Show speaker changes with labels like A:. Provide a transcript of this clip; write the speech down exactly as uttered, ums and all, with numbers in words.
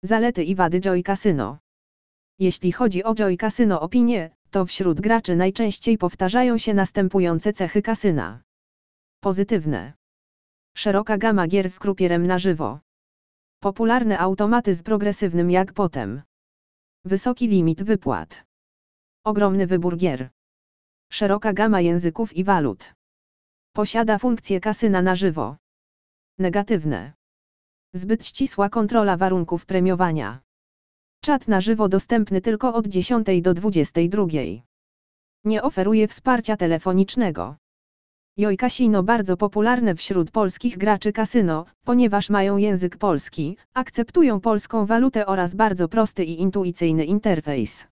A: Zalety i wady Joy Casino. Jeśli chodzi o Joy Casino opinie, to wśród graczy najczęściej powtarzają się następujące cechy kasyna. Pozytywne. Szeroka gama gier z krupierem na żywo. Popularne automaty z progresywnym jak potem. Wysoki limit wypłat. Ogromny wybór gier. Szeroka gama języków i walut. Posiada funkcję kasyna na żywo. Negatywne. Zbyt ścisła kontrola warunków premiowania. Czat na żywo dostępny tylko od dziesiątej do dwudziestej drugiej. Nie oferuje wsparcia telefonicznego. Joy Casino bardzo popularne wśród polskich graczy kasyno, ponieważ mają język polski, akceptują polską walutę oraz bardzo prosty i intuicyjny interfejs.